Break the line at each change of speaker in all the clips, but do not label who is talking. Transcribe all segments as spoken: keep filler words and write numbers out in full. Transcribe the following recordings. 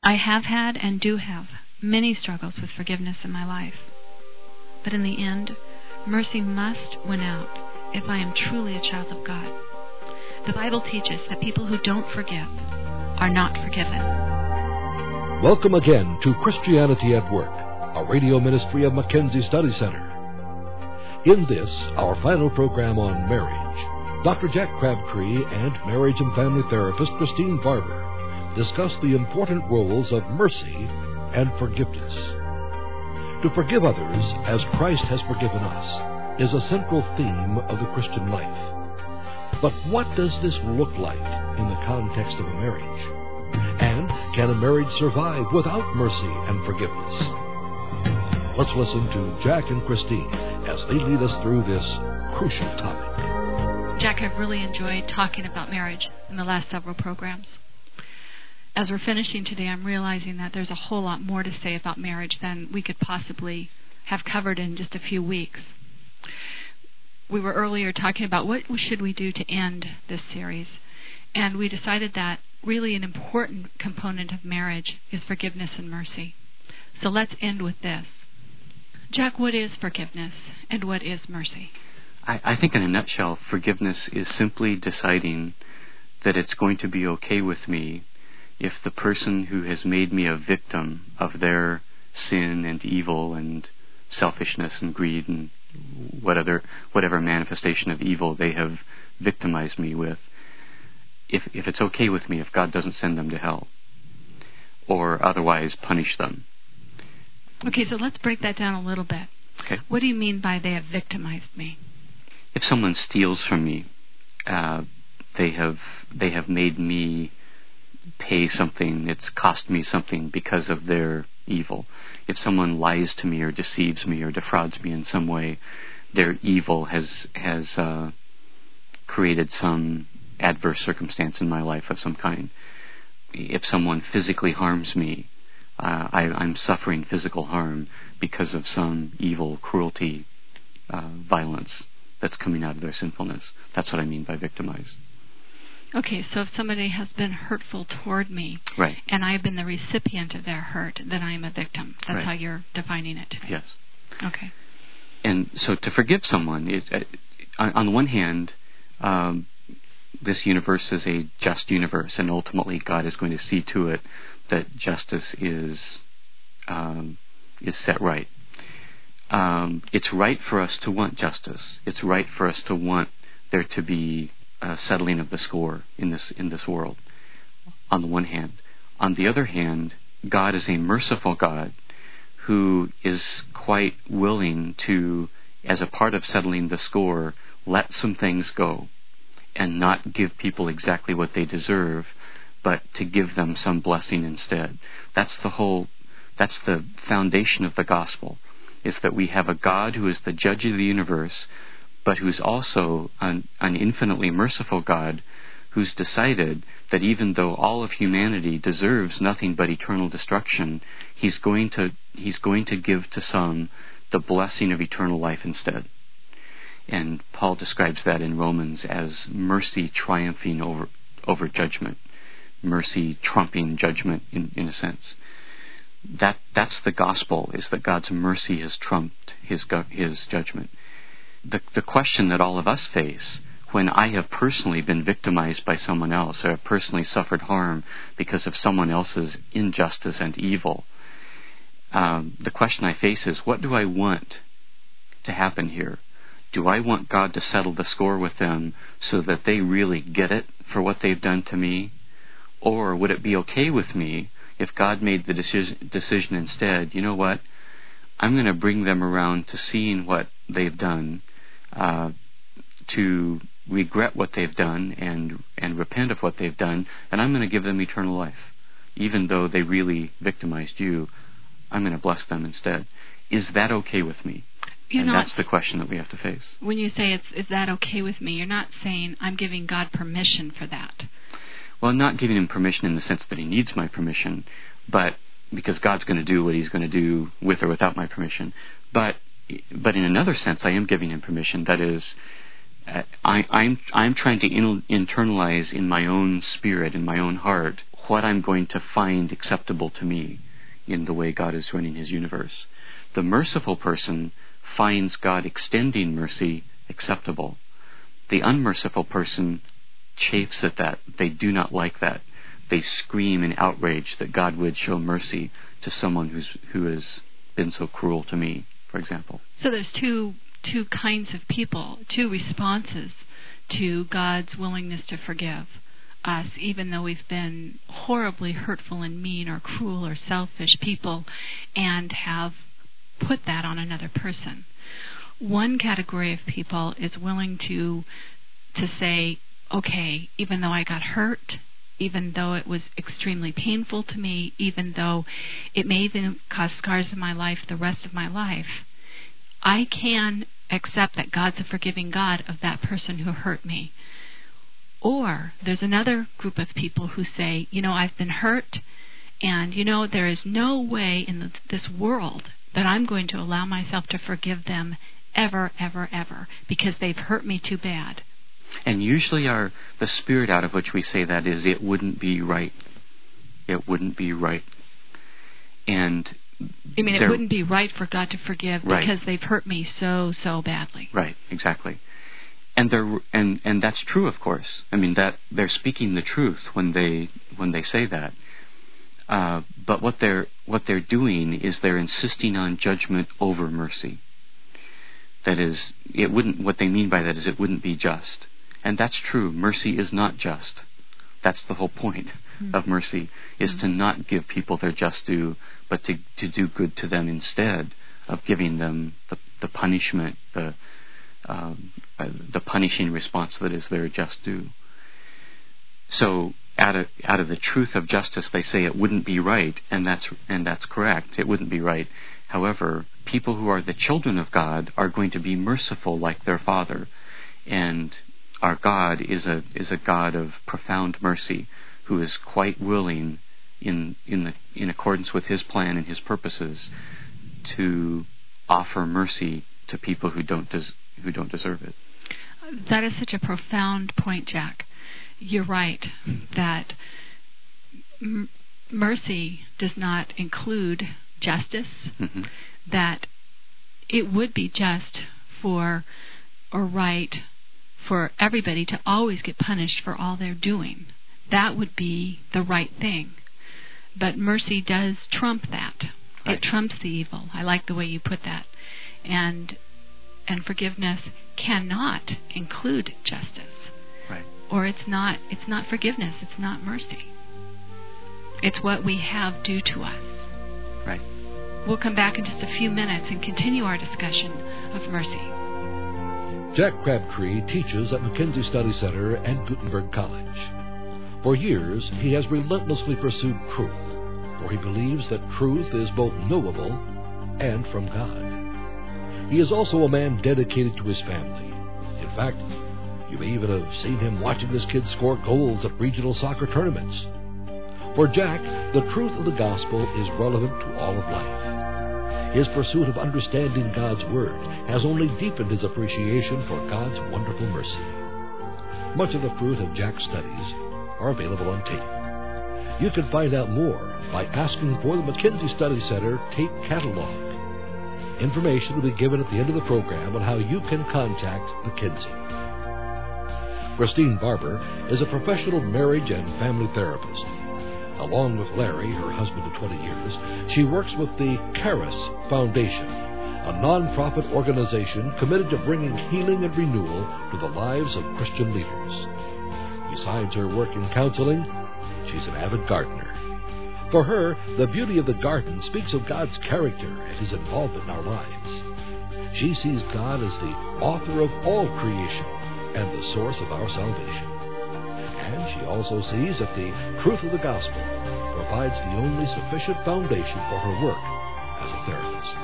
I have had and do have many struggles with forgiveness in my life. But in the end, mercy must win out if I am truly a child of God. The Bible teaches that people who don't forgive are not forgiven.
Welcome again to Christianity at Work, a radio ministry of Mackenzie Study Center. In this, our final program on marriage, Doctor Jack Crabtree and marriage and family therapist Christine Barber discuss the important roles of mercy and forgiveness. To forgive others as Christ has forgiven us is a central theme of the Christian life. But what does this look like in the context of a marriage? And can a marriage survive without mercy and forgiveness? Let's listen to Jack and Christine as they lead us through this crucial topic.
Jack, I've really enjoyed talking about marriage in the last several programs. As we're finishing today, I'm realizing that there's a whole lot more to say about marriage than we could possibly have covered in just a few weeks. We were earlier talking about what should we do to end this series, and we decided that really an important component of marriage is forgiveness and mercy. So let's end with this. Jack, what is forgiveness and what is mercy?
I, I think in a nutshell, forgiveness is simply deciding that it's going to be okay with me if the person who has made me a victim of their sin and evil and selfishness and greed and what other, whatever manifestation of evil they have victimized me with, if, if it's okay with me if God doesn't send them to hell or otherwise punish them.
Okay, so let's break that down a little bit.
Okay.
What do you mean by they have victimized me?
If someone steals from me, uh, they have they have made me pay something, it's cost me something because of their evil. If someone lies to me or deceives me or defrauds me in some way, their evil has has uh, created some adverse circumstance in my life of some kind. If someone physically harms me, uh, I, I'm suffering physical harm because of some evil, cruelty, uh, violence that's coming out of their sinfulness. That's what I mean by victimized.
Okay, so if somebody has been hurtful toward me,
right,
and I've been the recipient of their hurt, then I am a victim. That's
right.
how you're defining it today.
Yes.
Okay.
And so to forgive someone is, uh, on, on the one hand, um, this universe is a just universe, and ultimately God is going to see to it that justice is um, is set right. Um, it's right for us to want justice. It's right for us to want there to be a settling of the score in this in this world, on the one hand. On the other hand, God is a merciful God who is quite willing to, as a part of settling the score, let some things go and not give people exactly what they deserve, but to give them some blessing instead. That's the whole, that's the foundation of the gospel, is that we have a God who is the judge of the universe, but who's also an, an infinitely merciful God who's decided that even though all of humanity deserves nothing but eternal destruction, he's going to he's going to give to some the blessing of eternal life instead. And Paul describes that in Romans as mercy triumphing over over judgment, mercy trumping judgment in, in a sense. That that's the gospel, is that God's mercy has trumped his his judgment. The, the question that all of us face when I have personally been victimized by someone else or have personally suffered harm because of someone else's injustice and evil, um, the question I face is, what do I want to happen here? Do I want God to settle the score with them so that they really get it for what they've done to me? Or would it be okay with me if God made the decision, decision instead, you know what, I'm going to bring them around to seeing what they've done, uh, to regret what they've done and and repent of what they've done, and I'm going to give them eternal life. Even though they really victimized you, I'm going to bless them instead. Is that okay with me?
You're
and
not,
that's the question that we have to face.
When you say, it's, is that okay with me, you're not saying I'm giving God permission for that.
Well, I'm not giving him permission in the sense that he needs my permission, but because God's going to do what he's going to do with or without my permission. But but in another sense, I am giving him permission. That is, uh, I, I'm I'm trying to in, internalize in my own spirit, in my own heart, what I'm going to find acceptable to me in the way God is running his universe. The merciful person finds God extending mercy acceptable. The unmerciful person chafes at that. They do not like that. They scream in outrage that God would show mercy to someone who's who has been so cruel to me, for example.
So there's two two kinds of people, two responses to God's willingness to forgive us, even though we've been horribly hurtful and mean or cruel or selfish people and have put that on another person. One category of people is willing to to say, okay, even though I got hurt, even though it was extremely painful to me, even though it may even cause scars in my life the rest of my life, I can accept that God's a forgiving God of that person who hurt me. Or there's another group of people who say, you know, I've been hurt, and, you know, there is no way in the, this world that I'm going to allow myself to forgive them ever, ever, ever, because they've hurt me too bad.
And usually our the spirit out of which we say that is, it wouldn't be right. It wouldn't be right. And
I mean, it wouldn't be right for God to forgive
right.
because they've hurt me so, so badly.
Right, exactly. And they're and, and that's true, of course. I mean, that they're speaking the truth when they when they say that. Uh, but what they're what they're doing is they're insisting on judgment over mercy. That is, it wouldn't. What they mean by that is it wouldn't be just, and that's true. Mercy is not just. That's the whole point mm-hmm. of mercy, is mm-hmm. to not give people their just due, but to to do good to them instead of giving them the the punishment, the um, uh, the punishing response that is their just due. So out of out of the truth of justice, they say it wouldn't be right, and that's and that's correct. It wouldn't be right. However, people who are the children of God are going to be merciful like their Father, and our God is a is a God of profound mercy, who is quite willing, in in the in accordance with His plan and His purposes, to offer mercy to people who don't des- who don't deserve it.
That is such a profound point, Jack. You're right that m- mercy does not include justice, mm-hmm. that it would be just for or right for everybody to always get punished for all they're doing. That would be the right thing. But mercy does trump that. Right. It trumps the evil. I like the way you put that. And and forgiveness cannot include justice.
Right.
Or it's not it's not forgiveness, it's not mercy. It's what we have due to us.
Right.
We'll come back in just a few minutes and continue our discussion of mercy.
Jack Crabtree teaches at Mackenzie Study Center and Gutenberg College. For years, he has relentlessly pursued truth, for he believes that truth is both knowable and from God. He is also a man dedicated to his family. In fact, you may even have seen him watching his kids score goals at regional soccer tournaments. For Jack, the truth of the gospel is relevant to all of life. His pursuit of understanding God's Word has only deepened his appreciation for God's wonderful mercy. Much of the fruit of Jack's studies are available on tape. You can find out more by asking for the Mackenzie Study Center tape catalog. Information will be given at the end of the program on how you can contact Mackenzie. Christine Barber is a professional marriage and family therapist. Along with Larry, her husband of twenty years, she works with the Charis Foundation, a non-profit organization committed to bringing healing and renewal to the lives of Christian leaders. Besides her work in counseling, she's an avid gardener. For her, the beauty of the garden speaks of God's character and His involvement in our lives. She sees God as the author of all creation and the source of our salvation. And she also sees that the truth of the gospel provides the only sufficient foundation for her work as a therapist.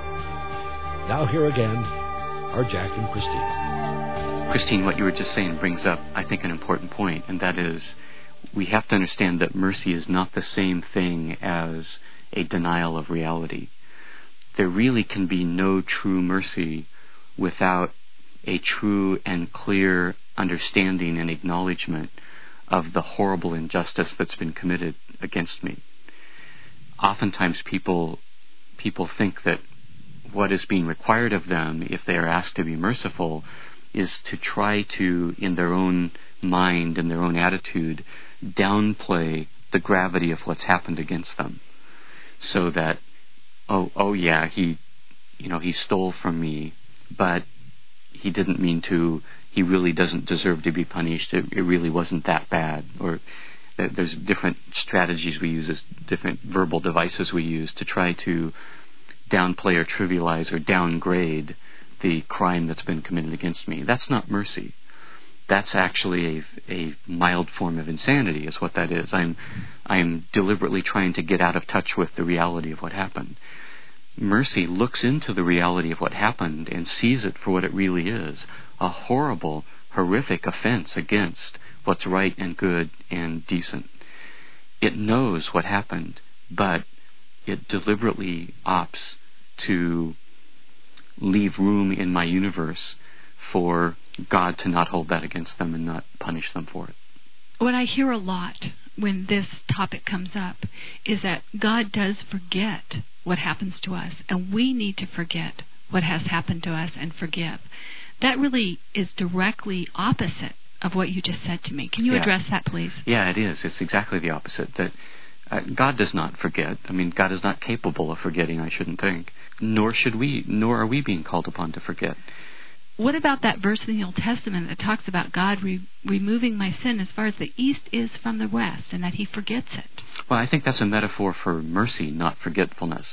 Now here again are Jack and Christine.
Christine, what you were just saying brings up, I think, an important point, and that is we have to understand that mercy is not the same thing as a denial of reality. There really can be no true mercy without a true and clear understanding and acknowledgement of the horrible injustice that's been committed against me. Oftentimes people people think that what is being required of them, if they are asked to be merciful, is to try to, in their own mind and their own attitude, downplay the gravity of what's happened against them. So that, oh, oh yeah, he, you know, he stole from me, but he didn't mean to, he really doesn't deserve to be punished, it, it really wasn't that bad. Or there's different strategies we use, different verbal devices we use to try to downplay or trivialize or downgrade the crime that's been committed against me. That's not mercy. That's actually a, a mild form of insanity, is what that is. I'm, I'm deliberately trying to get out of touch with the reality of what happened. Mercy looks into the reality of what happened and sees it for what it really is, a horrible, horrific offense against what's right and good and decent. It knows what happened, but it deliberately opts to leave room in my universe for God to not hold that against them and not punish them for it.
What I hear a lot when this topic comes up is that God does forget what happens to us, and we need to forget what has happened to us and forgive. That really is directly opposite of what you just said to me. Can you
yeah.
address that, please?
Yeah, it is. It's exactly the opposite. That uh, God does not forget. I mean, God is not capable of forgetting, I shouldn't think. Nor should we, nor are we being called upon to forget.
What about that verse in the Old Testament that talks about God re- removing my sin as far as the east is from the west, and that he forgets it?
Well, I think that's a metaphor for mercy, not forgetfulness.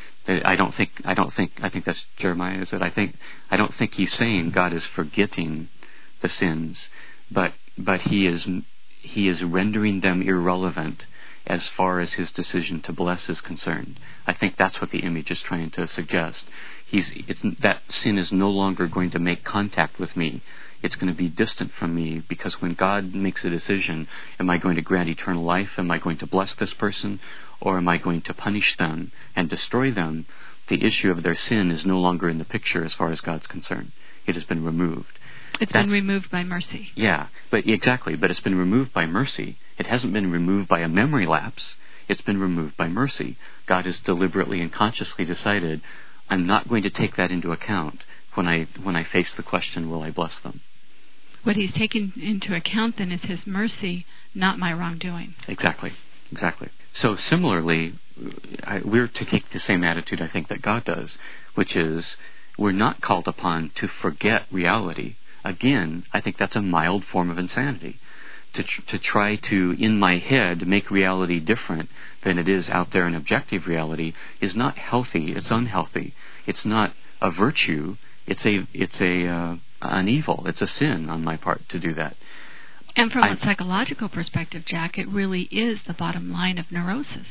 I don't think, I don't think, I think that's Jeremiah, is it? I think, I don't think he's saying God is forgetting the sins, but, but he is, he is rendering them irrelevant as far as his decision to bless is concerned. I think that's what the image is trying to suggest. He's, it's, that sin is no longer going to make contact with me. It's going to be distant from me, because when God makes a decision, am I going to grant eternal life? Am I going to bless this person? Or am I going to punish them and destroy them? The issue of their sin is no longer in the picture as far as God's concerned. It has been removed.
It's
That's,
been removed by mercy.
Yeah, but exactly. But it's been removed by mercy. It hasn't been removed by a memory lapse. It's been removed by mercy. God has deliberately and consciously decided, I'm not going to take that into account when I when I face the question, will I bless them?
What he's taking into account then is his mercy, not my wrongdoing.
Exactly, exactly. So similarly, I, we're to take the same attitude, I think, that God does, which is we're not called upon to forget reality. Again, I think that's a mild form of insanity. To tr- to try to, in my head, make reality different than it is out there in objective reality is not healthy. It's unhealthy. It's not a virtue. It's a it's a uh, an evil. It's a sin on my part to do that.
And from
I,
a psychological perspective, Jack, it really is the bottom line of neurosis.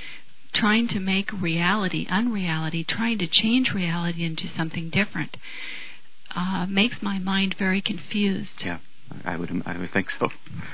Trying to make reality unreality, trying to change reality into something different, uh, makes my mind very confused.
Yeah, I would I would think so.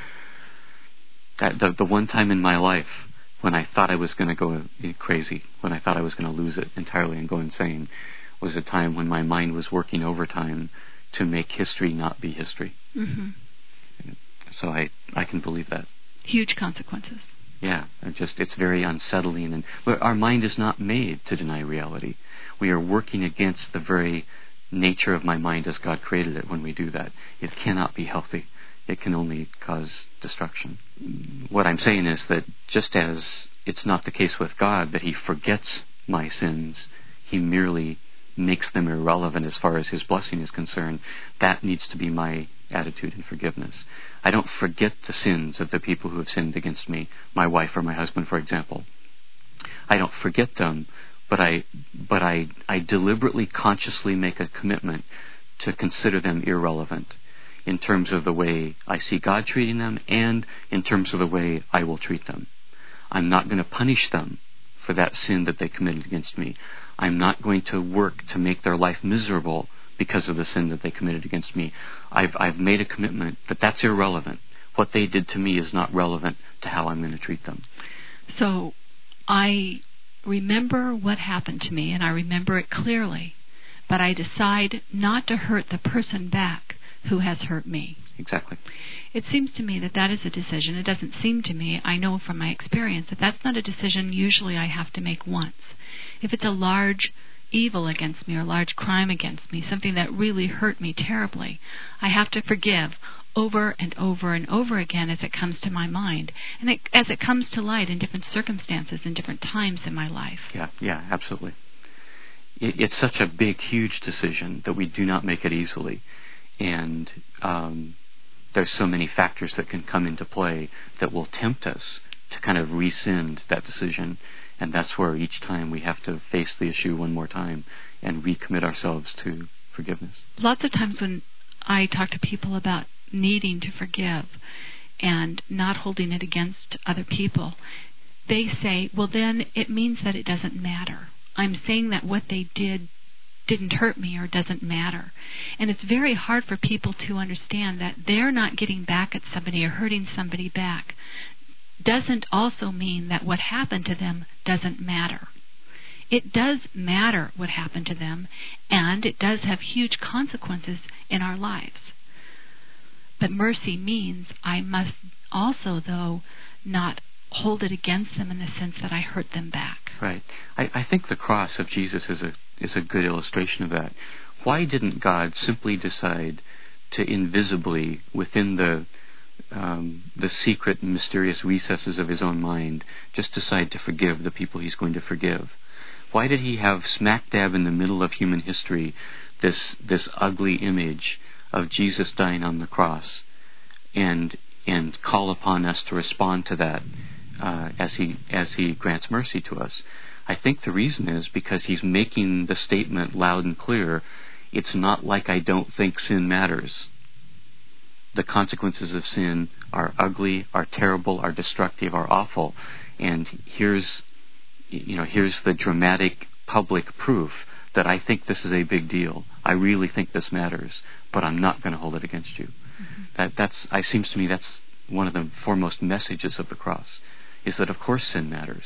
That, the the one time in my life when I thought I was going to go crazy, when I thought I was going to lose it entirely and go insane, was a time when my mind was working overtime to make history not be history.
Mm-hmm.
So I, I can believe that.
Huge consequences.
Yeah, it just it's very unsettling, and our mind is not made to deny reality. We are working against the very nature of my mind as God created it when we do that. It cannot be healthy. It can only cause destruction. What I'm saying is that just as it's not the case with God that he forgets my sins, he merely makes them irrelevant as far as his blessing is concerned. That needs to be my attitude in forgiveness. I don't forget the sins of the people who have sinned against me, my wife or my husband, for example. I don't forget them, but I but I, I deliberately, consciously make a commitment to consider them irrelevant in terms of the way I see God treating them and in terms of the way I will treat them. I'm not going to punish them for that sin that they committed against me. I'm not going to work to make their life miserable because of the sin that they committed against me. I've I've made a commitment that that's irrelevant. What they did to me is not relevant to how I'm going to treat them.
So I remember what happened to me, and I remember it clearly, but I decide not to hurt the person back who has hurt me.
exactly.
It seems to me that that is a decision. It doesn't seem to me, I know from my experience, that that's not a decision usually I have to make once. If it's a large evil against me or large crime against me, something that really hurt me terribly, I have to forgive over and over and over again as it comes to my mind, and it, as it comes to light in different circumstances and different times in my life.
Yeah, yeah, absolutely. It, it's such a big, huge decision that we do not make it easily, and um, there's so many factors that can come into play that will tempt us to kind of rescind that decision, and that's where each time we have to face the issue one more time and recommit ourselves to forgiveness.
Lots of times when I talk to people about needing to forgive and not holding it against other people, they say, well, then it means that it doesn't matter. I'm saying that what they did didn't hurt me or doesn't matter. And it's very hard for people to understand that they're not getting back at somebody or hurting somebody back doesn't also mean that what happened to them doesn't matter. It does matter what happened to them, and it does have huge consequences in our lives. But mercy means I must also, though, not hold it against them in the sense that I hurt them back.
Right. I, I think the cross of Jesus is a is a good illustration of that. Why didn't God simply decide to invisibly, within the um, the secret and mysterious recesses of his own mind, just decide to forgive the people he's going to forgive? Why did he have smack dab in the middle of human history this this ugly image of Jesus dying on the cross, and and call upon us to respond to that uh, as he as he grants mercy to us? I think the reason is because he's making the statement loud and clear. It's not like I don't think sin matters. The consequences of sin are ugly, are terrible, are destructive, are awful, and here's you know here's the dramatic public proof that I think this is a big deal. I really think this matters, but I'm not going to hold it against you. Mm-hmm. That that's I seems to me that's one of the foremost messages of the cross, is that of course sin matters.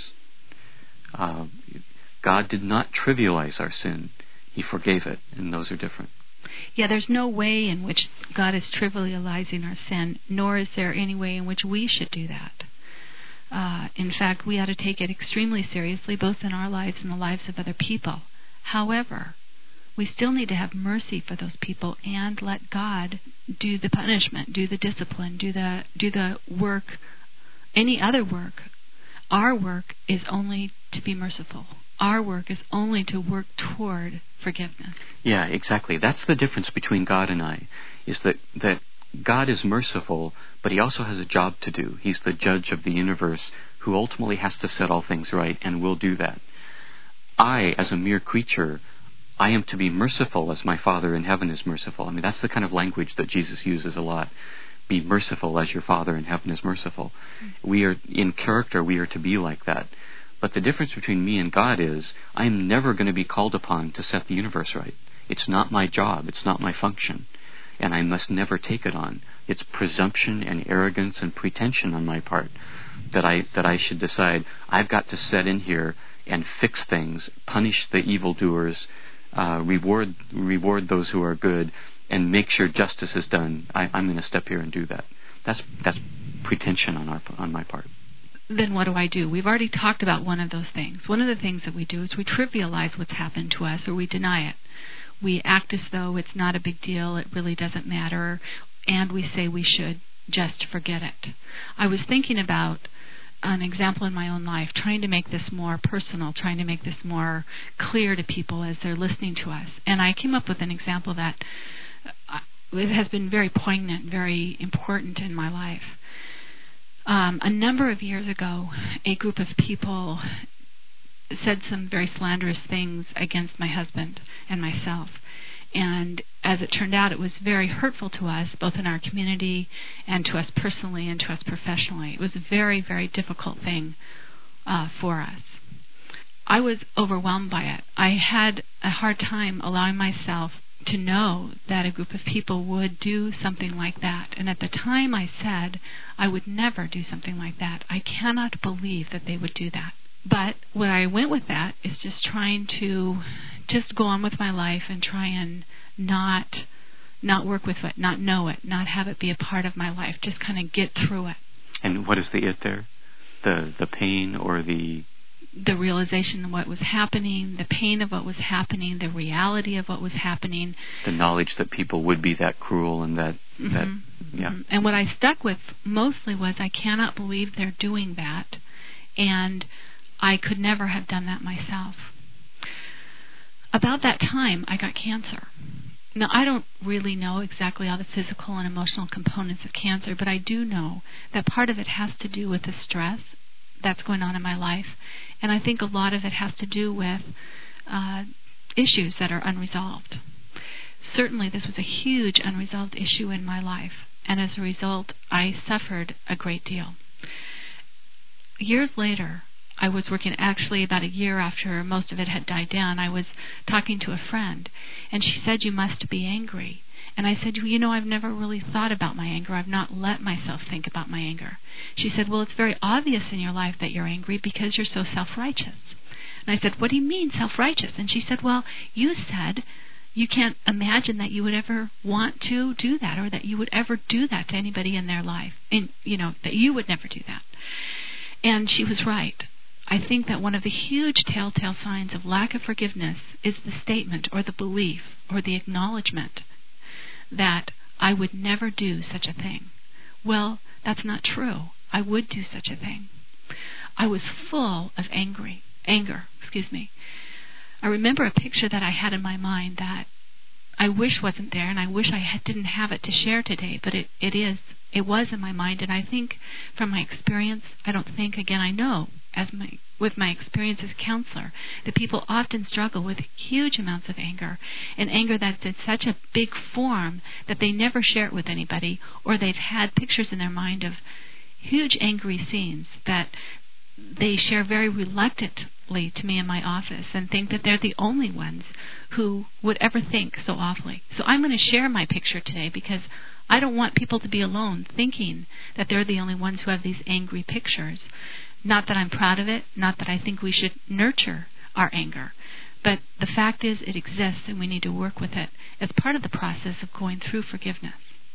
Uh, God did not trivialize our sin. He forgave it, and those are different.
Yeah, there's no way in which God is trivializing our sin, nor is there any way in which we should do that. Uh, in fact, we ought to take it extremely seriously, both in our lives and the lives of other people. However, we still need to have mercy for those people and let God do the punishment, do the discipline, do the do the work, any other work. Our work is only to be merciful. Our work is only to work toward forgiveness.
Yeah, exactly. That's the difference between God and I, is that, that God is merciful, but he also has a job to do. He's the judge of the universe who ultimately has to set all things right, and will do that. I, as a mere creature, I am to be merciful as my Father in heaven is merciful. I mean, that's the kind of language that Jesus uses a lot. Be merciful as your Father in heaven is merciful. Mm-hmm. We are, in character, we are to be like that. But the difference between me and God is I am never going to be called upon to set the universe right. It's not my job. It's not my function. And I must never take it on. It's presumption and arrogance and pretension on my part that I that I should decide I've got to set in here and fix things, punish the evildoers, uh, reward reward those who are good, and make sure justice is done. I, I'm going to step here and do that. That's that's pretension on our on my part.
Then what do I do? We've already talked about one of those things. One of the things that we do is we trivialize what's happened to us, or we deny it. We act as though it's not a big deal, it really doesn't matter, and we say we should just forget it. I was thinking about an example in my own life, trying to make this more personal, trying to make this more clear to people as they're listening to us. And I came up with an example that it has been very poignant, very important in my life. Um, a number of years ago, a group of people said some very slanderous things against my husband and myself. And as it turned out, it was very hurtful to us, both in our community and to us personally and to us professionally. It was a very, very difficult thing uh, for us. I was overwhelmed by it. I had a hard time allowing myself to know that a group of people would do something like that. And at the time I said I would never do something like that. I cannot believe that they would do that. But where I went with that is just trying to just go on with my life and try and not not work with it, not know it, not have it be a part of my life, just kind of get through it.
And what is the it there? The the pain or the...
The realization of what was happening, the pain of what was happening, the reality of what was happening.
The knowledge that people would be that cruel and that...
Mm-hmm.
that yeah.
Mm-hmm. And what I stuck with mostly was, I cannot believe they're doing that, and I could never have done that myself. About that time, I got cancer. Now, I don't really know exactly all the physical and emotional components of cancer, but I do know that part of it has to do with the stress that's going on in my life, and I think a lot of it has to do with uh, issues that are unresolved. Certainly, this was a huge unresolved issue in my life, and as a result, I suffered a great deal. Years later, I was working, actually about a year after most of it had died down, I was talking to a friend, and she said, "You must be angry." And I said, "Well, you know, I've never really thought about my anger. I've not let myself think about my anger." She said, "Well, it's very obvious in your life that you're angry because you're so self-righteous." And I said, "What do you mean self-righteous?" And she said, "Well, you said you can't imagine that you would ever want to do that, or that you would ever do that to anybody in their life. And, you know, that you would never do that." And she was right. I think that one of the huge telltale signs of lack of forgiveness is the statement or the belief or the acknowledgement that I would never do such a thing. Well, that's not true. I would do such a thing. I was full of angry, anger, excuse me. I remember a picture that I had in my mind that I wish wasn't there, and I wish I had, didn't have it to share today, but it, it is. It was in my mind, and I think from my experience, I don't think, again, I know as my with my experience as a counselor, that people often struggle with huge amounts of anger, and anger that's in such a big form that they never share it with anybody, or they've had pictures in their mind of huge angry scenes that they share very reluctantly to me in my office, and think that they're the only ones who would ever think so awfully. So I'm going to share my picture today because I don't want people to be alone thinking that they're the only ones who have these angry pictures. Not that I'm proud of it, not that I think we should nurture our anger, but the fact is it exists and we need to work with it as part of the process of going through forgiveness.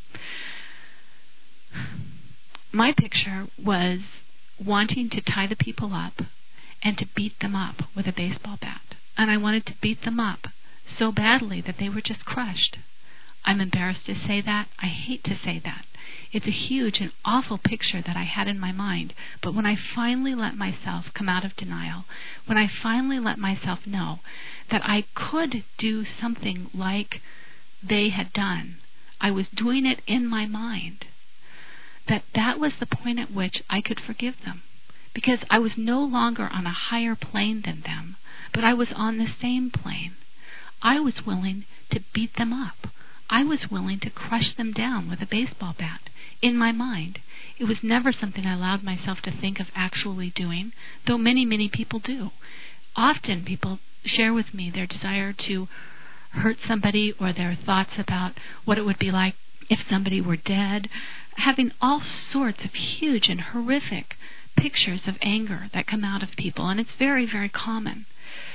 My picture was wanting to tie the people up and to beat them up with a baseball bat. And I wanted to beat them up so badly that they were just crushed. I'm embarrassed to say that. I hate to say that. It's a huge and awful picture that I had in my mind. But when I finally let myself come out of denial, when I finally let myself know that I could do something like they had done, I was doing it in my mind, that that was the point at which I could forgive them. Because I was no longer on a higher plane than them, but I was on the same plane. I was willing to beat them up. I was willing to crush them down with a baseball bat in my mind. It was never something I allowed myself to think of actually doing, though many, many people do. Often people share with me their desire to hurt somebody or their thoughts about what it would be like if somebody were dead, having all sorts of huge and horrific pictures of anger that come out of people, and it's very, very common.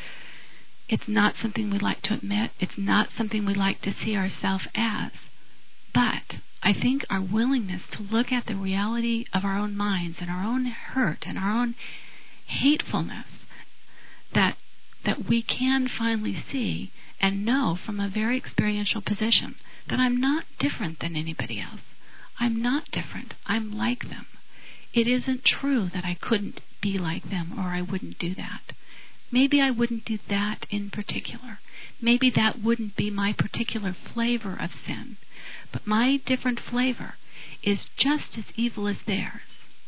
It's not something we like to admit. It's not something we like to see ourselves as. But I think our willingness to look at the reality of our own minds and our own hurt and our own hatefulness, that that we can finally see and know from a very experiential position that I'm not different than anybody else. I'm not different. I'm like them. It isn't true that I couldn't be like them or I wouldn't do that. Maybe I wouldn't do that in particular. Maybe that wouldn't be my particular flavor of sin. But my different flavor is just as evil as theirs.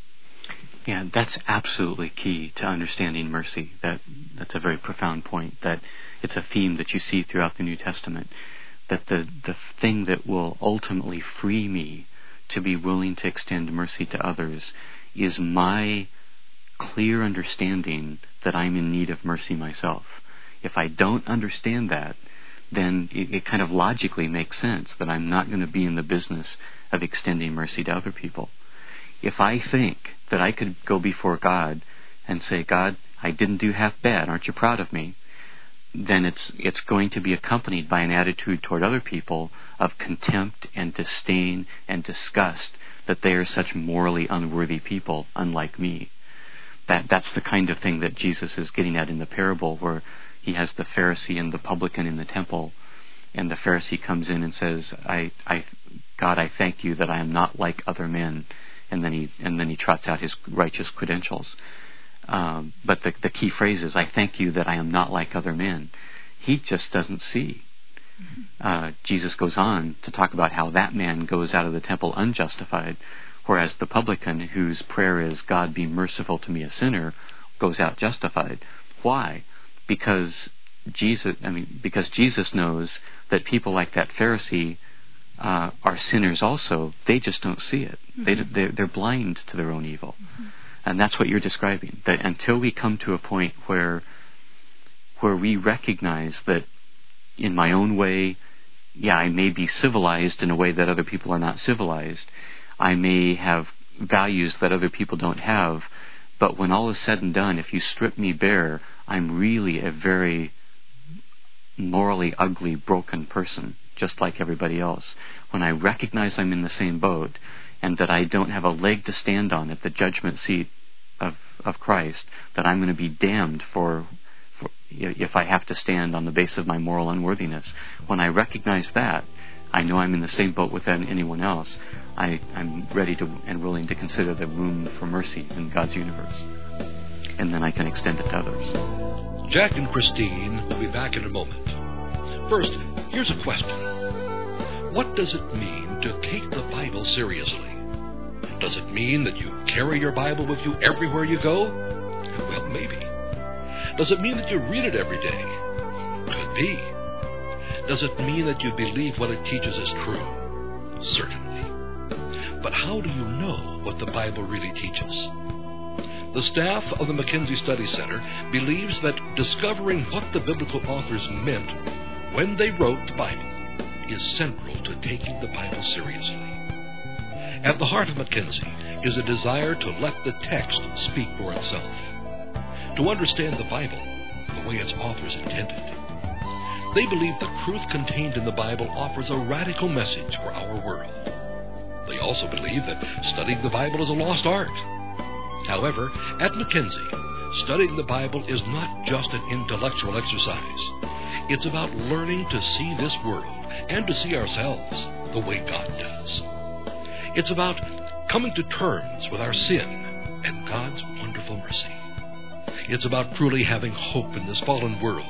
Yeah, that's absolutely key to understanding mercy. That that's a very profound point. That it's a theme that you see throughout the New Testament. That the, the thing that will ultimately free me to be willing to extend mercy to others is my clear understanding that I'm in need of mercy myself. If I don't understand that, then it, it kind of logically makes sense that I'm not going to be in the business of extending mercy to other people. If I think that I could go before God and say, "God, I didn't do half bad, aren't you proud of me?" then it's it's going to be accompanied by an attitude toward other people of contempt and disdain and disgust that they are such morally unworthy people, unlike me. That that's the kind of thing that Jesus is getting at in the parable, where he has the Pharisee and the publican in the temple, and the Pharisee comes in and says, I, I, God, I thank you that I am not like other men, and then he and then he trots out his righteous credentials. Um, but the, the key phrase is, I thank you that I am not like other men. He just doesn't see. Uh, Jesus goes on to talk about how that man goes out of the temple unjustified, whereas the publican, whose prayer is, God, be merciful to me, a sinner, goes out justified. Why? Because Jesus, I mean, because Jesus knows that people like that Pharisee uh, are sinners also. They just don't see it. Mm-hmm. They, they're, they're blind to their own evil. Mm-hmm. And that's what you're describing, that until we come to a point where where we recognize that in my own way, yeah, I may be civilized in a way that other people are not civilized. I may have values that other people don't have, but when all is said and done, if you strip me bare, I'm really a very morally ugly, broken person, just like everybody else. When I recognize I'm in the same boat, and that I don't have a leg to stand on at the judgment seat of of Christ, that I'm going to be damned for, for if I have to stand on the basis of my moral unworthiness. When I recognize that, I know I'm in the same boat with anyone else. I, I'm ready to and willing to consider the room for mercy in God's universe. And then I can extend it to others.
Jack and Christine will be back in a moment. First, here's a question. What does it mean to take the Bible seriously? Does it mean that you carry your Bible with you everywhere you go? Well, maybe. Does it mean that you read it every day? Could be. Does it mean that you believe what it teaches is true? Certainly. But how do you know what the Bible really teaches? The staff of the Mackenzie Study Center believes that discovering what the biblical authors meant when they wrote the Bible is central to taking the Bible seriously. At the heart of Mackenzie is a desire to let the text speak for itself, to understand the Bible the way its authors intended. They believe the truth contained in the Bible offers a radical message for our world. They also believe that studying the Bible is a lost art. However, at Mackenzie, studying the Bible is not just an intellectual exercise. It's about learning to see this world and to see ourselves the way God does. It's about coming to terms with our sin and God's wonderful mercy. It's about truly having hope in this fallen world.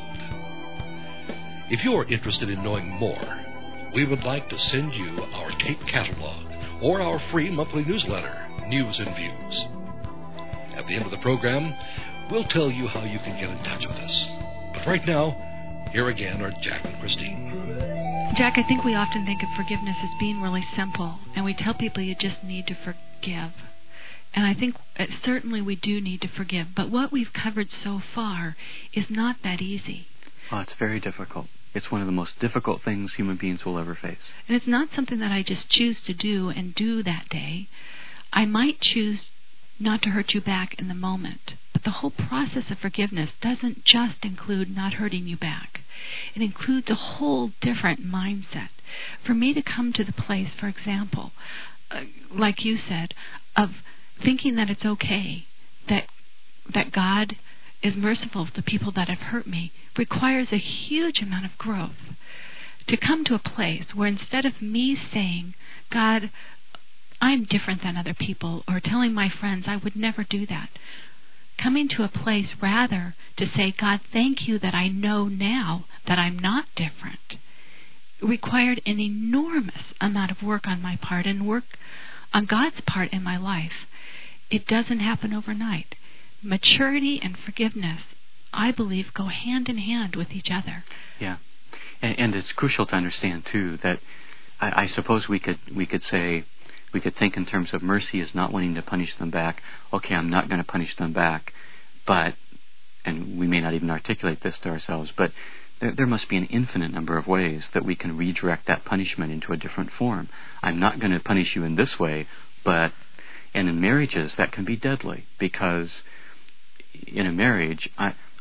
If you're interested in knowing more, we would like to send you our tape catalog or our free monthly newsletter, News and Views. At the end of the program, we'll tell you how you can get in touch with us. But right now, here again are Jack and Christine.
Jack, I think we often think of forgiveness as being really simple, and we tell people you just need to forgive. And I think uh, certainly we do need to forgive, but what we've covered so far is not that easy.
Oh, it's very difficult. It's one of the most difficult things human beings will ever face.
And it's not something that I just choose to do and do that day. I might choose not to hurt you back in the moment, but the whole process of forgiveness doesn't just include not hurting you back. It includes a whole different mindset. For me to come to the place, for example, uh, like you said, of thinking that it's okay, that that God is merciful to people that have hurt me, requires a huge amount of growth. To come to a place where instead of me saying, God, I'm different than other people, or telling my friends I would never do that, coming to a place rather to say, God, thank you that I know now that I'm not different, required an enormous amount of work on my part and work on God's part in my life. It doesn't happen overnight. Maturity and forgiveness, I believe, go hand in hand with each other.
Yeah, and, and it's crucial to understand too that I, I suppose we could we could say we could think in terms of mercy as not wanting to punish them back. Okay, I'm not going to punish them back, but and we may not even articulate this to ourselves, but there, there must be an infinite number of ways that we can redirect that punishment into a different form. I'm not going to punish you in this way, but and in marriages that can be deadly because in a marriage, I,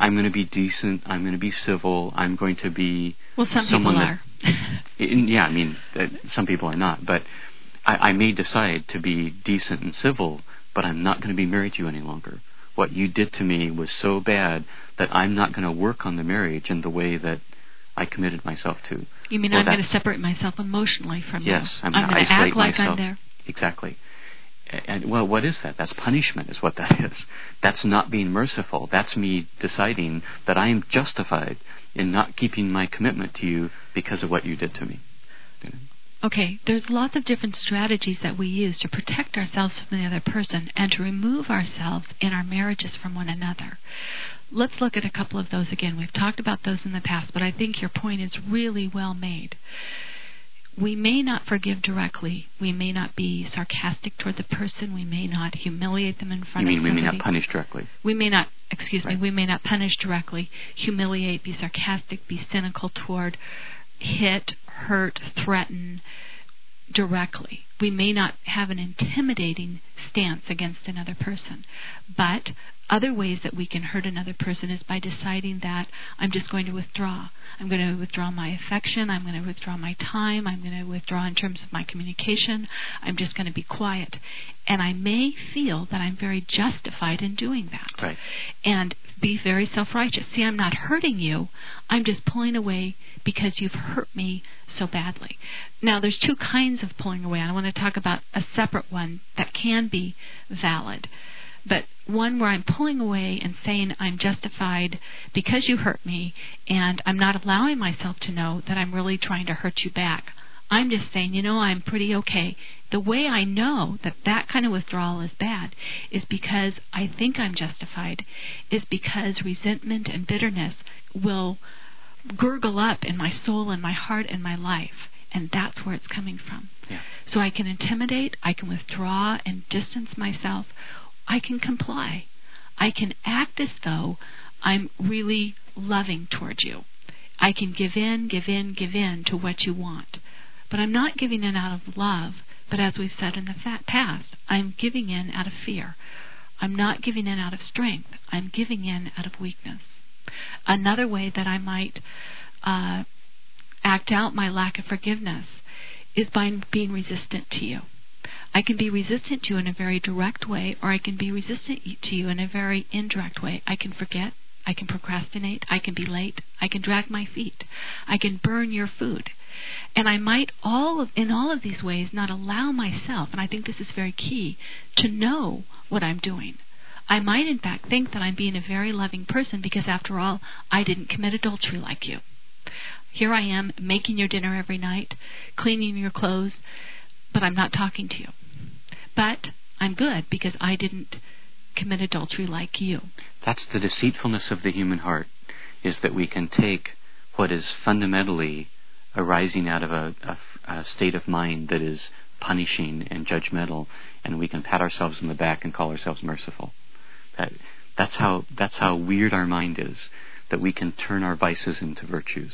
I'm going to be decent, I'm going to be civil, I'm going to be
well, some
someone
people
that,
are.
yeah, I mean, uh, some people are not, but I, I may decide to be decent and civil, but I'm not going to be married to you any longer. What you did to me was so bad that I'm not going to work on the marriage in the way that I committed myself to.
You mean
well,
I'm going to separate myself emotionally from
yes,
you?
Yes, I'm
going to
isolate
act like
myself.
I'm there.
Exactly. And, well, what is that? That's punishment is what that is. That's not being merciful. That's me deciding that I am justified in not keeping my commitment to you because of what you did to me. You know?
Okay, there's lots of different strategies that we use to protect ourselves from the other person and to remove ourselves in our marriages from one another. Let's look at a couple of those again. We've talked about those in the past, but I think your point is really well made. We may not forgive directly. We may not be sarcastic toward the person. We may not humiliate them in front
you mean
of
we
somebody.
may not punish directly?
We may not, excuse
right.
me, we may not punish directly, humiliate, be sarcastic, be cynical toward, hit, hurt, threaten directly. We may not have an intimidating stance against another person, but other ways that we can hurt another person is by deciding that I'm just going to withdraw. I'm going to withdraw my affection. I'm going to withdraw my time. I'm going to withdraw in terms of my communication. I'm just going to be quiet. And I may feel that I'm very justified in doing that.
Right.
And be very self-righteous. See, I'm not hurting you. I'm just pulling away because you've hurt me so badly. Now, there's two kinds of pulling away. I want to talk about a separate one that can be valid. But one where I'm pulling away and saying I'm justified because you hurt me, and I'm not allowing myself to know that I'm really trying to hurt you back. I'm just saying, you know, I'm pretty okay. The way I know that that kind of withdrawal is bad is because I think I'm justified, is because resentment and bitterness will gurgle up in my soul and my heart and my life. And that's where it's coming from.
Yeah.
So I can intimidate, I can withdraw and distance myself. I can comply. I can act as though I'm really loving towards you. I can give in, give in, give in to what you want. But I'm not giving in out of love, but as we've said in the past, I'm giving in out of fear. I'm not giving in out of strength. I'm giving in out of weakness. Another way that I might uh, act out my lack of forgiveness is by being resistant to you. I can be resistant to you in a very direct way, or I can be resistant to you in a very indirect way. I can forget. I can procrastinate. I can be late. I can drag my feet. I can burn your food. And I might, all of, in all of these ways, not allow myself, and I think this is very key, to know what I'm doing. I might, in fact, think that I'm being a very loving person because, after all, I didn't commit adultery like you. Here I am, making your dinner every night, cleaning your clothes, but I'm not talking to you. But I'm good because I didn't commit adultery like you.
That's the deceitfulness of the human heart, is that we can take what is fundamentally arising out of a, a, a state of mind that is punishing and judgmental, and we can pat ourselves on the back and call ourselves merciful. That that's how that's how weird our mind is, that we can turn our vices into virtues,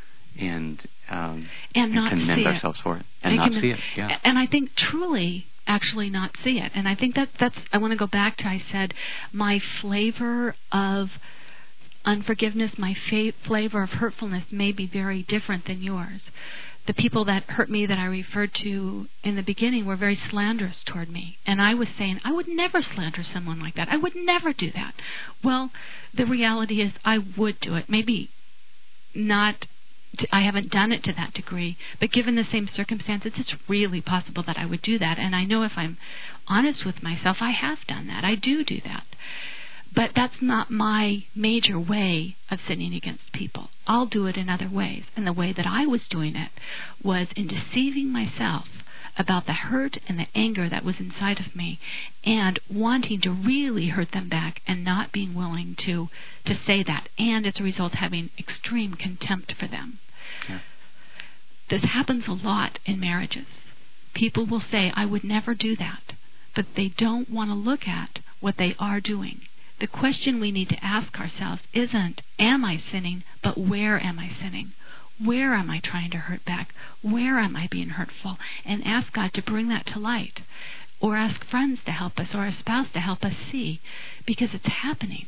and um,
and, not
and commend
see
ourselves
it.
for it, and, and not
commend,
see it. Yeah.
And I think truly, actually, not see it. And I think that that's. I want to go back to I said my flavor of unforgiveness, my fa- flavor of hurtfulness may be very different than yours. The people that hurt me that I referred to in the beginning were very slanderous toward me. And I was saying, I would never slander someone like that. I would never do that. Well, the reality is I would do it. Maybe not, I haven't done it to that degree, but given the same circumstances, it's really possible that I would do that. And I know if I'm honest with myself, I have done that. I do do that. But that's not my major way of sinning against people. I'll do it in other ways. And the way that I was doing it was in deceiving myself about the hurt and the anger that was inside of me and wanting to really hurt them back and not being willing to, to say that. And as a result, having extreme contempt for them. Yeah. This happens a lot in marriages. People will say, I would never do that. But they don't want to look at what they are doing. The question we need to ask ourselves isn't, am I sinning, but where am I sinning? Where am I trying to hurt back? Where am I being hurtful? And ask God to bring that to light. Or ask friends to help us or a spouse to help us see. Because it's happening.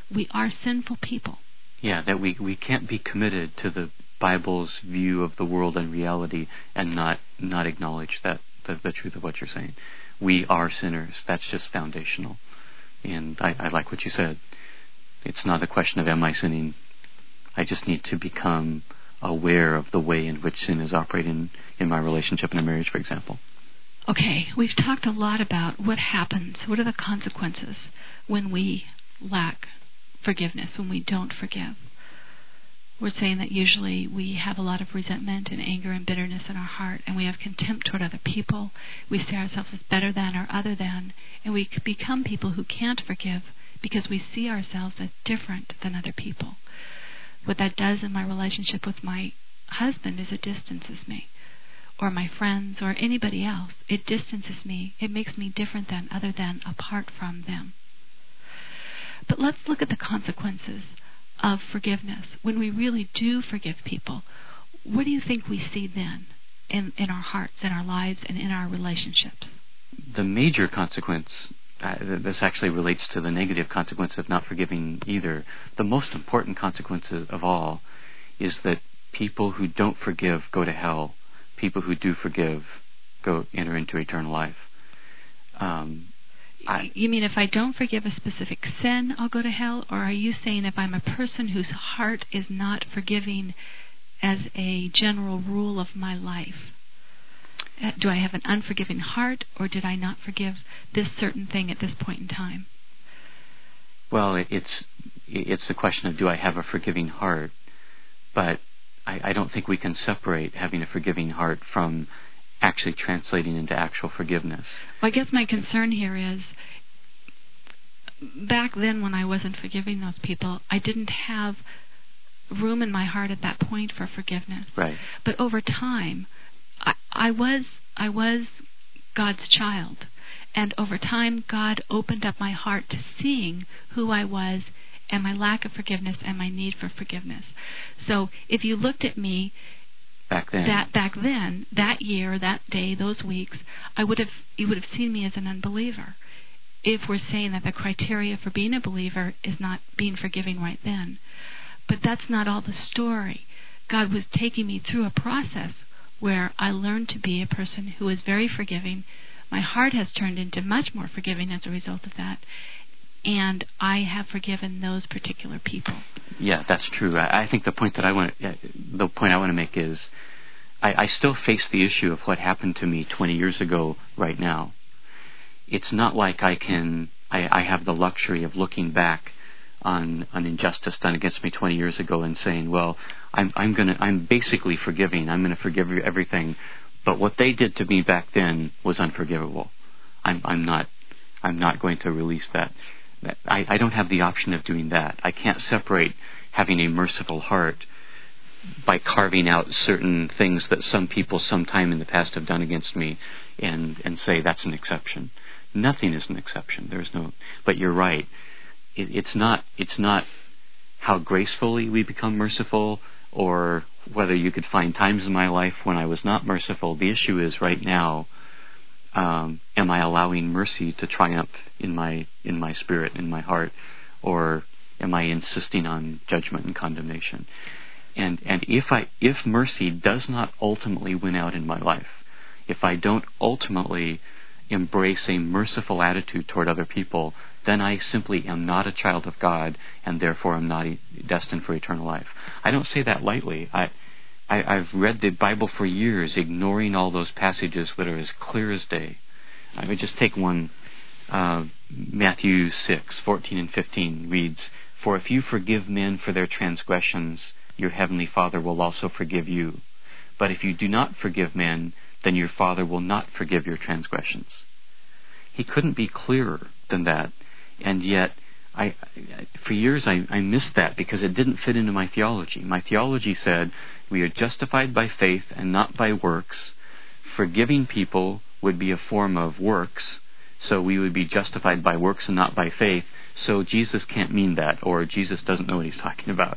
we are sinful people.
Yeah, that we, we can't be committed to the Bible's view of the world and reality and not not acknowledge that the, the truth of what you're saying. We are sinners. That's just foundational. And I, I like what you said. It's not a question of am I sinning. I just need to become aware of the way in which sin is operating in my relationship in a marriage, for example.
Okay, we've talked a lot about what happens, what are the consequences when we lack forgiveness, when we don't forgive. We're saying that usually we have a lot of resentment and anger and bitterness in our heart, and we have contempt toward other people. We see ourselves as better than or other than, and we become people who can't forgive because we see ourselves as different than other people. What that does in my relationship with my husband is it distances me, or my friends, or anybody else. It distances me. It makes me different than, other than, apart from them. But let's look at the consequences of forgiveness. When we really do forgive people, what do you think we see then in, in our hearts, in our lives, and in our relationships?
The major consequence, uh, this actually relates to the negative consequence of not forgiving either. The most important consequence of all is that people who don't forgive go to hell. People who do forgive go enter into eternal life. Um, I,
you mean if I don't forgive a specific sin, I'll go to hell? Or are you saying if I'm a person whose heart is not forgiving as a general rule of my life? Uh, do I have an unforgiving heart, or did I not forgive this certain thing at this point in time?
Well, it, it's it's the question of do I have a forgiving heart? But I, I don't think we can separate having a forgiving heart from actually translating into actual forgiveness.
Well, I guess my concern here is, back then when I wasn't forgiving those people, I didn't have room in my heart at that point for forgiveness.
Right.
But over time, I, I was I was God's child, and over time, God opened up my heart to seeing who I was and my lack of forgiveness and my need for forgiveness. So if you looked at me
back then,
that back then, that year, that day, those weeks, I would have you would have seen me as an unbeliever. If we're saying that the criteria for being a believer is not being forgiving right then. But that's not all the story. God was taking me through a process where I learned to be a person who is very forgiving. My heart has turned into much more forgiving as a result of that. And I have forgiven those particular people.
Yeah, that's true. I, I think the point that I want, the point I want to make is, I, I still face the issue of what happened to me twenty years ago. Right now, it's not like I can. I, I have the luxury of looking back on an injustice done against me twenty years ago and saying, "Well, I'm I'm gonna. I'm basically forgiving. I'm going to forgive everything." But what they did to me back then was unforgivable. I'm I'm not. I'm not going to release that. I, I don't have the option of doing that. I can't separate having a merciful heart by carving out certain things that some people sometime in the past have done against me and, and say that's an exception. Nothing is an exception. There's no. But you're right. It, it's not. It's not how gracefully we become merciful, or whether you could find times in my life when I was not merciful. The issue is right now. Um, am I allowing mercy to triumph in my in my spirit, in my heart, or am I insisting on judgment and condemnation? And and if I if mercy does not ultimately win out in my life, if I don't ultimately embrace a merciful attitude toward other people, then I simply am not a child of God, and therefore am not destined for eternal life. I don't say that lightly. I. I, I've read the Bible for years, ignoring all those passages that are as clear as day. I would just take one. Uh, Matthew six, fourteen and fifteen reads, "For if you forgive men for their transgressions, your heavenly Father will also forgive you. But if you do not forgive men, then your Father will not forgive your transgressions." He couldn't be clearer than that. And yet, I, for years I, I missed that because it didn't fit into my theology. My theology said we are justified by faith and not by works. Forgiving people would be a form of works, so we would be justified by works and not by faith. So Jesus can't mean that, or Jesus doesn't know what he's talking about.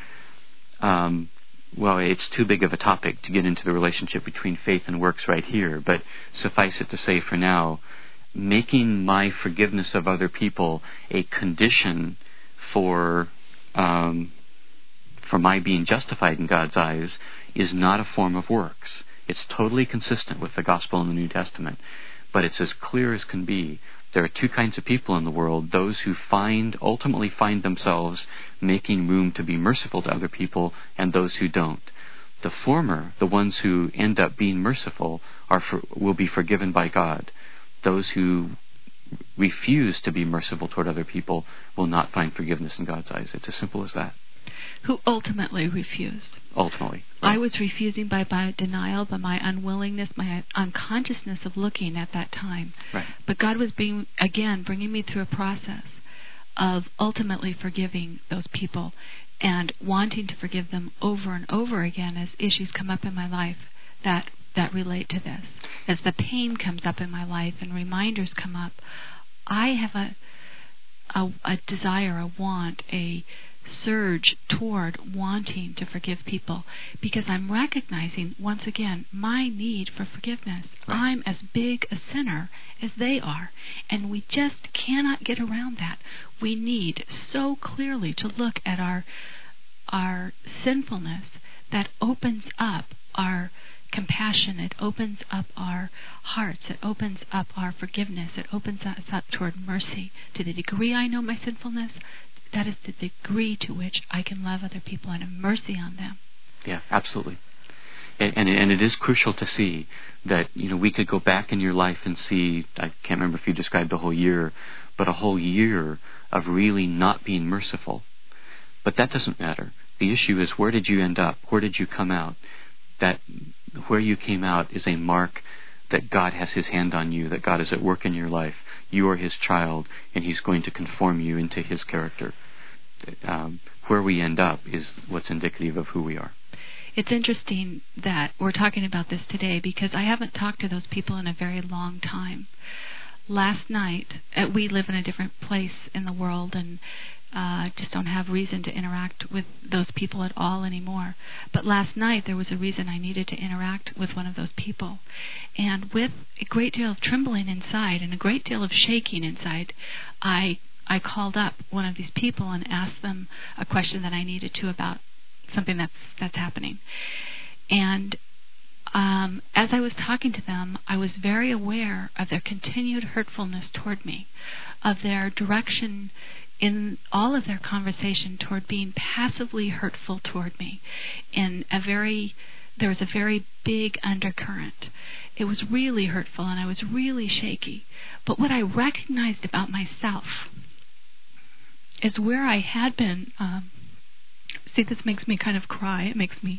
Um, well, it's too big of a topic to get into the relationship between faith and works right here, but suffice it to say for now, making my forgiveness of other people a condition for um, for my being justified in God's eyes is not a form of works. It's totally consistent with the gospel in the New Testament, but it's as clear as can be. There are two kinds of people in the world: those who find, ultimately find themselves making room to be merciful to other people, and those who don't. The former, the ones who end up being merciful, are for, will be forgiven by God. Those who refuse to be merciful toward other people will not find forgiveness in God's eyes. It's as simple as that.
Who ultimately refused.
Ultimately. Right.
I was refusing by, by denial, by my unwillingness, my unconsciousness of looking at that time.
Right.
But God was being, again, bringing me through a process of ultimately forgiving those people and wanting to forgive them over and over again as issues come up in my life that that relate to this. As the pain comes up in my life and reminders come up, I have a a, a desire, a want, a surge toward wanting to forgive people, because I'm recognizing once again my need for forgiveness.
Right.
I'm as big a sinner as they are, and we just cannot get around that. We need so clearly to look at our our sinfulness that opens up our compassion, it opens up our hearts, it opens up our forgiveness, it opens us up toward mercy. To the degree I know my sinfulness, that is the degree to which I can love other people and have mercy on them.
Yeah, absolutely. And, and and it is crucial to see that, you know, we could go back in your life and see, I can't remember if you described the whole year, but a whole year of really not being merciful. But that doesn't matter. The issue is, where did you end up? Where did you come out? That where you came out is a mark that God has His hand on you, that God is at work in your life. You are His child, and He's going to conform you into His character. Um, where we end up is what's indicative of who we are.
It's interesting that we're talking about this today, because I haven't talked to those people in a very long time. Last night, uh, we live in a different place in the world, and uh, just don't have reason to interact with those people at all anymore. But last night, there was a reason I needed to interact with one of those people. And with a great deal of trembling inside and a great deal of shaking inside, I I called up one of these people and asked them a question that I needed to about something that's that's happening. And um, as I was talking to them, I was very aware of their continued hurtfulness toward me, of their direction in all of their conversation toward being passively hurtful toward me. In a very, there was a very big undercurrent. It was really hurtful, and I was really shaky. But what I recognized about myself is where I had been. Um, see, this makes me kind of cry. It makes me.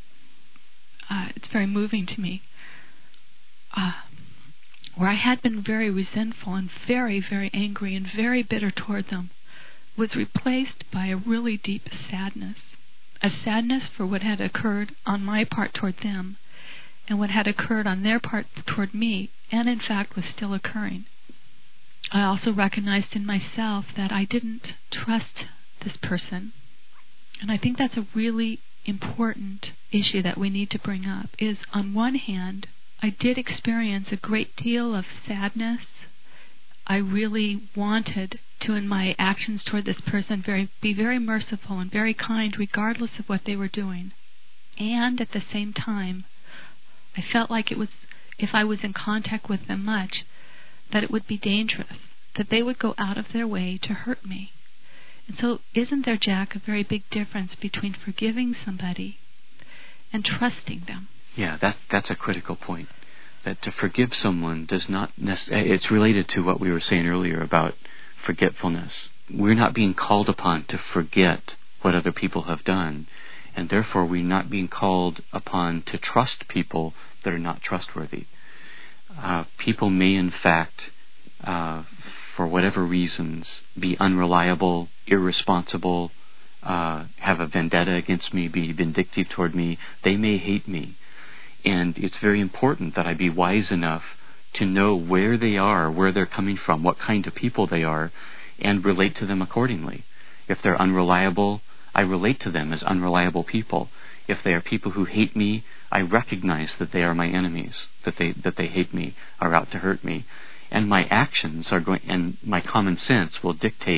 Uh, it's very moving to me. Uh, where I had been very resentful and very, very angry and very bitter toward them, was replaced by a really deep sadness. A sadness for what had occurred on my part toward them, and what had occurred on their part toward me, and in fact was still occurring. I also recognized in myself that I didn't trust this person. And I think that's a really important issue that we need to bring up, is on one hand, I did experience a great deal of sadness. I really wanted to, in my actions toward this person, very be very merciful and very kind regardless of what they were doing. And at the same time, I felt like it was, if I was in contact with them much, that it would be dangerous, that they would go out of their way to hurt me. And so isn't there, Jack, a very big difference between forgiving somebody and trusting them?
Yeah, that, that's a critical point. That to forgive someone does not necessarily, it's related to what we were saying earlier about forgetfulness. We're not being called upon to forget what other people have done, and therefore we're not being called upon to trust people that are not trustworthy. Uh, people may, in fact, uh, for whatever reasons, be unreliable, irresponsible, uh, have a vendetta against me, be vindictive toward me. They may hate me. And it's very important that I be wise enough to know where they are, where they're coming from, what kind of people they are, and relate to them accordingly. If they're unreliable, I relate to them as unreliable people. If they are people who hate me, I recognize that they are my enemies, that they that they hate me, are out to hurt me. And my actions are going, and my common sense will dictate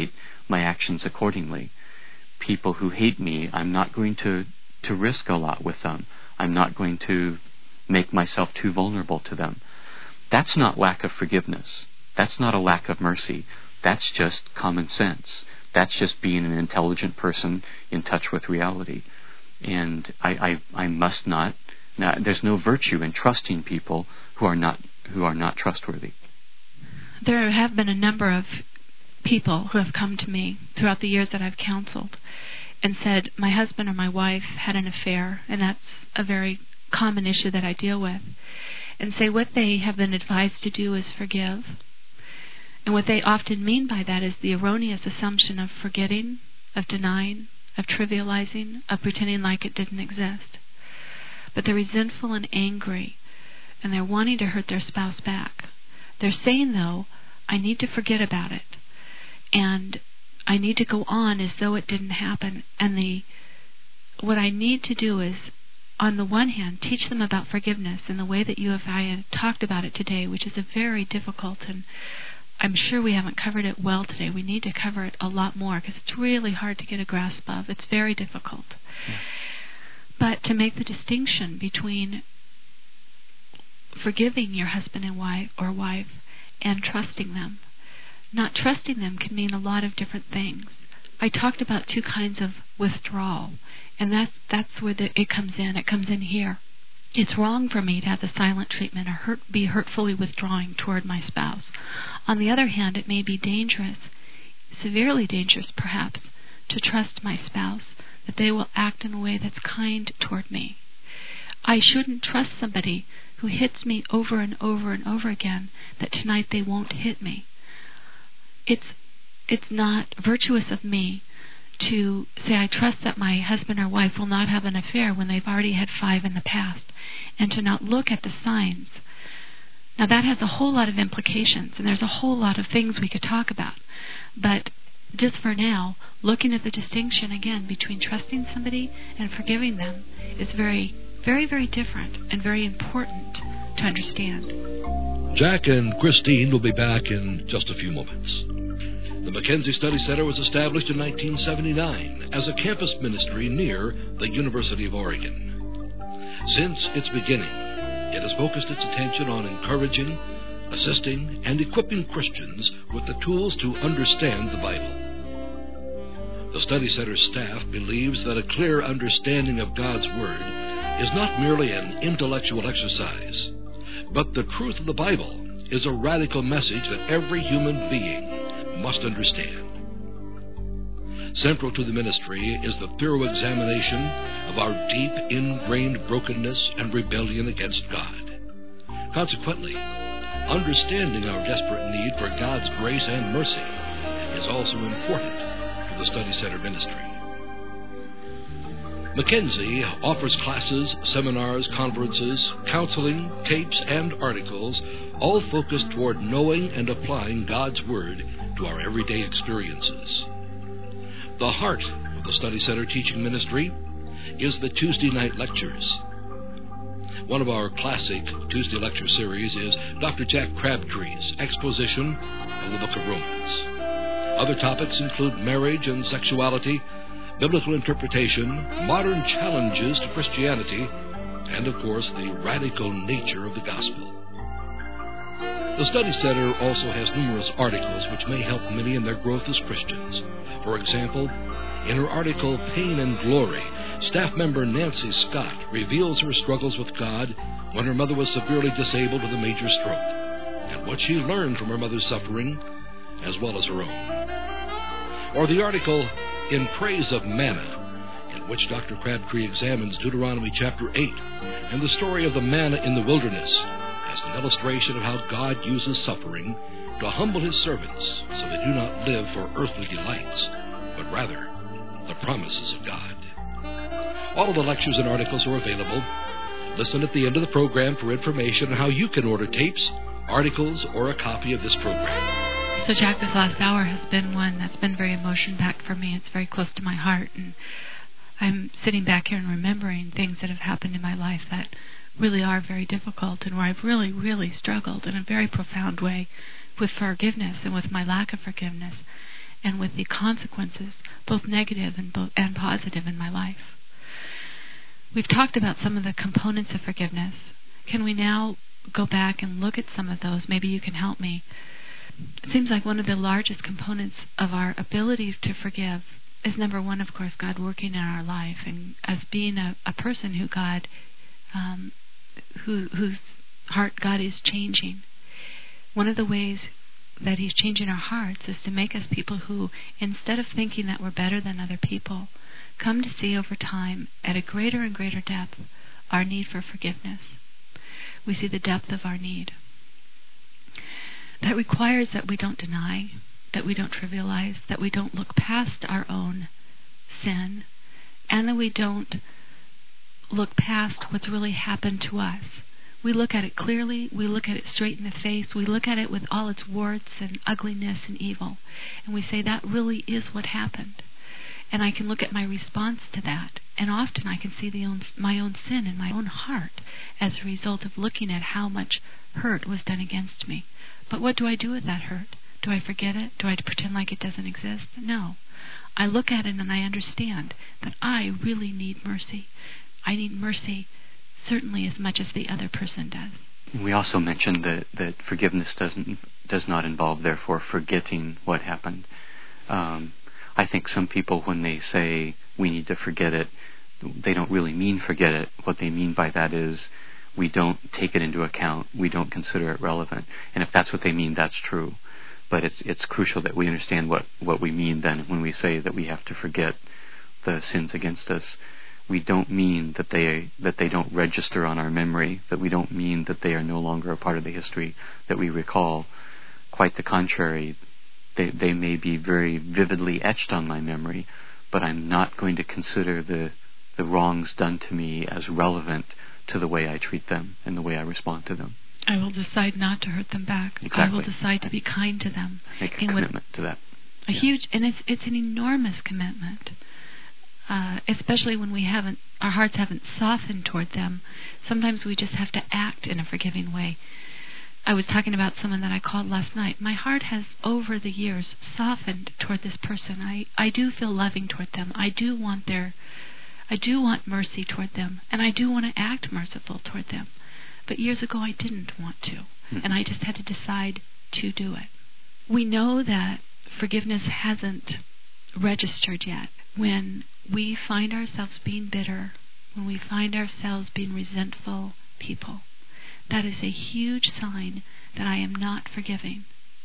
my actions accordingly. People who hate me, I'm not going to, to risk a lot with them. I'm not going to make myself too vulnerable to them. That's not lack of forgiveness. That's not a lack of mercy. That's just common sense. That's just being an intelligent person in touch with reality. And I, I, I must not. Now, there's no virtue in trusting people who are not who are not trustworthy.
There have been a number of people who have come to me throughout the years that I've counseled and said, my husband or my wife had an affair, and that's a very common issue that I deal with, and say what they have been advised to do is forgive. And what they often mean by that is the erroneous assumption of forgetting, of denying, of trivializing, of pretending like it didn't exist. But they're resentful and angry, and they're wanting to hurt their spouse back. They're saying, though, I need to forget about it, and I need to go on as though it didn't happen. And the what I need to do is, on the one hand, teach them about forgiveness in the way that you and I have talked about it today, which is a very difficult, and I'm sure we haven't covered it well today. We need to cover it a lot more because it's really hard to get a grasp of. It's very difficult. Yeah. But to make the distinction between forgiving your husband and wife or wife and trusting them. Not trusting them can mean a lot of different things. I talked about two kinds of withdrawal, and that's, that's where the, it comes in. It comes in here. It's wrong for me to have the silent treatment or hurt, be hurtfully withdrawing toward my spouse. On the other hand, it may be dangerous, severely dangerous perhaps, to trust my spouse, that they will act in a way that's kind toward me. I shouldn't trust somebody who hits me over and over and over again that tonight they won't hit me. It's it's not virtuous of me to say I trust that my husband or wife will not have an affair when they've already had five in the past, and to not look at the signs. Now that has a whole lot of implications, and there's a whole lot of things we could talk about. But just for now, looking at the distinction again between trusting somebody and forgiving them is very, very, very different and very important to understand.
Jack and Christine will be back in just a few moments. The Mackenzie Study Center was established in nineteen seventy-nine as a campus ministry near the University of Oregon. Since its beginning, it has focused its attention on encouraging, assisting, and equipping Christians with the tools to understand the Bible. The Study Center staff believes that a clear understanding of God's Word is not merely an intellectual exercise, but the truth of the Bible is a radical message that every human being must understand. Central to the ministry is the thorough examination of our deep, ingrained brokenness and rebellion against God. Consequently, understanding our desperate need for God's grace and mercy is also important to the Study Center ministry. Mackenzie offers classes, seminars, conferences, counseling, tapes, and articles, all focused toward knowing and applying God's Word to our everyday experiences. The heart of the Study Center teaching ministry is the Tuesday night lectures. One of our classic Tuesday lecture series is Doctor Jack Crabtree's exposition of the Book of Romans. Other topics include marriage and sexuality, biblical interpretation, modern challenges to Christianity, and, of course, the radical nature of the gospel. The Study Center also has numerous articles which may help many in their growth as Christians. For example, in her article, Pain and Glory, staff member Nancy Scott reveals her struggles with God when her mother was severely disabled with a major stroke, and what she learned from her mother's suffering, as well as her own. Or the article, In Praise of Manna, in which Doctor Crabtree examines Deuteronomy chapter eight and the story of the manna in the wilderness as an illustration of how God uses suffering to humble his servants so they do not live for earthly delights, but rather the promises of God. All of the lectures and articles are available. Listen at the end of the program for information on how you can order tapes, articles, or a copy of this program.
So, Jack, this last hour has been one that's been very emotion-packed for me. It's very close to my heart, and I'm sitting back here and remembering things that have happened in my life that really are very difficult and where I've really, really struggled in a very profound way with forgiveness and with my lack of forgiveness. and with the consequences, both negative and, both, and positive in my life. We've talked about some of the components of forgiveness. Can we now go back and look at some of those? Maybe you can help me. It seems like one of the largest components of our ability to forgive is, number one, of course, God working in our life, and as being a, a person who God, um, who whose heart God is changing. One of the ways that He's changing our hearts is to make us people who, instead of thinking that we're better than other people, come to see over time, at a greater and greater depth, our need for forgiveness. We see the depth of our need. That requires that we don't deny, that we don't trivialize, that we don't look past our own sin, and that we don't look past what's really happened to us. We look at it clearly, we look at it straight in the face, we look at it with all its warts and ugliness and evil, and we say that really is what happened. And I can look at my response to that, and often I can see the own, my own sin in my own heart as a result of looking at how much hurt was done against me. But what do I do with that hurt? Do I forget it? Do I pretend like it doesn't exist? No. I look at it and I understand that I really need mercy. I need mercy certainly as much as the other person does.
We also mentioned that, that forgiveness doesn't does not involve, therefore, forgetting what happened. Um, I think some people, when they say we need to forget it, they don't really mean forget it. What they mean by that is we don't take it into account. We don't consider it relevant. And if that's what they mean, that's true. But it's it's crucial that we understand what, what we mean then when we say that we have to forget the sins against us. We don't mean that they that they don't register on our memory, that we don't mean that they are no longer a part of the history that we recall. Quite the contrary. They, they may be very vividly etched on my memory, but I'm not going to consider the the wrongs done to me as relevant to the way I treat them and the way I respond to them.
I will decide not to hurt them back.
Exactly.
I will decide to be kind to them.
Make a
and
commitment to that.
A
yeah.
huge, and it's it's an enormous commitment, uh, especially when we haven't, our hearts haven't softened toward them. Sometimes we just have to act in a forgiving way. I was talking about someone that I called last night. My heart has, over the years, softened toward this person. I, I do feel loving toward them. I do want their, I do want mercy toward them, and I do want to act merciful toward them. But years ago, I didn't want to, mm-hmm. and I just had to decide to do it. We know that forgiveness hasn't registered yet. When we find ourselves being bitter, when we find ourselves being resentful people, that is a huge sign that I am not forgiving.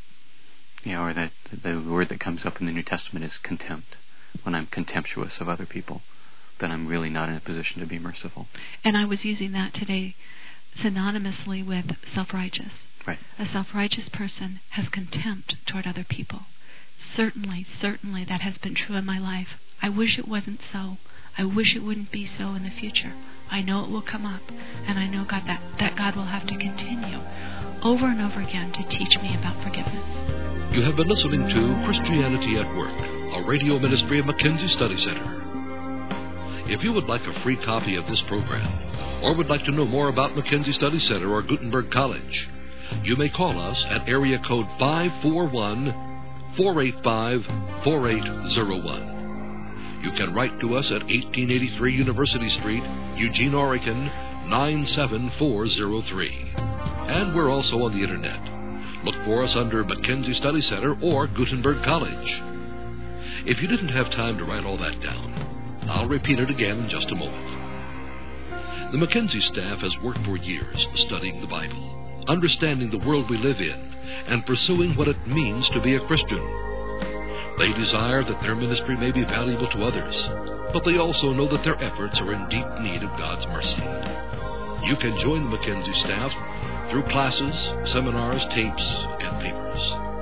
Yeah, or that the word that comes up in the New Testament is contempt. When I'm contemptuous of other people, then I'm really not in a position to be merciful.
And I was using that today synonymously with self-righteous.
Right.
A self-righteous person has contempt toward other people. Certainly, certainly that has been true in my life. I wish it wasn't so. I wish it wouldn't be so in the future. I know it will come up, and I know God that, that God will have to continue over and over again to teach me about forgiveness.
You have been listening to Christianity at Work, a radio ministry of Mackenzie Study Center. If you would like a free copy of this program, or would like to know more about Mackenzie Study Center or Gutenberg College, you may call us at area code five four one, four eight five, four eight zero one. You can write to us at eighteen eighty-three University Street, Eugene, Oregon, nine seven four zero three. And we're also on the Internet. Look for us under Mackenzie Study Center or Gutenberg College. If you didn't have time to write all that down, I'll repeat it again in just a moment. The Mackenzie staff has worked for years studying the Bible, understanding the world we live in, and pursuing what it means to be a Christian. They desire that their ministry may be valuable to others, but they also know that their efforts are in deep need of God's mercy. You can join the Mackenzie staff through classes, seminars, tapes, and papers.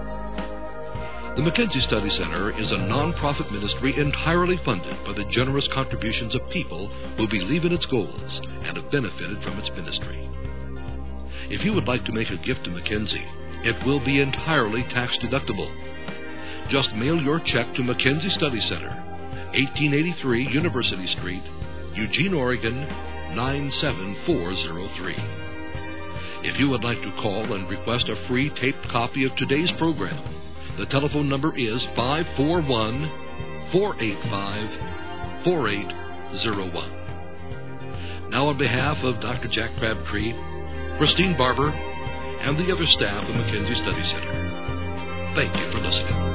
The Mackenzie Study Center is a non-profit ministry entirely funded by the generous contributions of people who believe in its goals and have benefited from its ministry. If you would like to make a gift to Mackenzie, it will be entirely tax-deductible. Just mail your check to Mackenzie Study Center, eighteen eighty-three University Street, Eugene, Oregon, nine seven four zero three. If you would like to call and request a free taped copy of today's program, The telephone number is five four one, four eight five, four eight zero one. Now, on behalf of Doctor Jack Crabtree, Christine Barber, and the other staff of Mackenzie Study Center, thank you for listening.